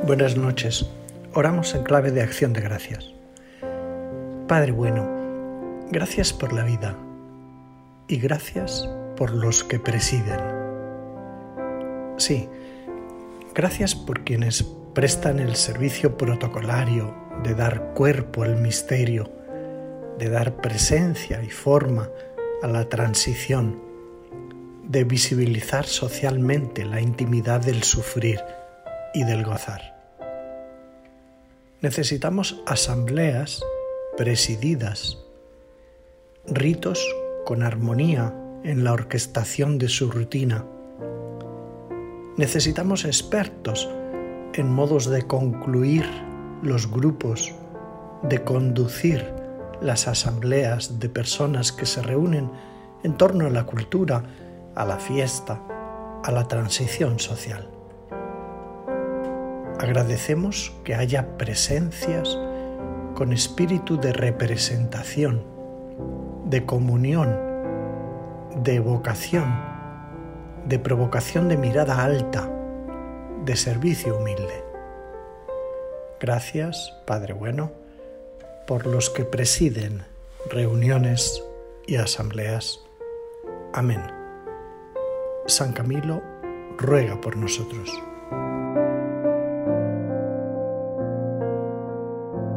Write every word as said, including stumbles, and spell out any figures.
Buenas noches. Oramos en clave de acción de gracias. Padre bueno, gracias por la vida y gracias por los que presiden. Sí, gracias por quienes prestan el servicio protocolario de dar cuerpo al misterio, de dar presencia y forma a la transición, de visibilizar socialmente la intimidad del sufrir y del gozar. Necesitamos asambleas presididas, ritos con armonía en la orquestación de su rutina. Necesitamos expertos en modos de concluir los grupos, de conducir las asambleas de personas que se reúnen en torno a la cultura, a la fiesta, a la transición social. Agradecemos que haya presencias con espíritu de representación, de comunión, de evocación, de provocación de mirada alta, de servicio humilde. Gracias, Padre bueno, por los que presiden reuniones y asambleas. Amén. San Camilo ruega por nosotros.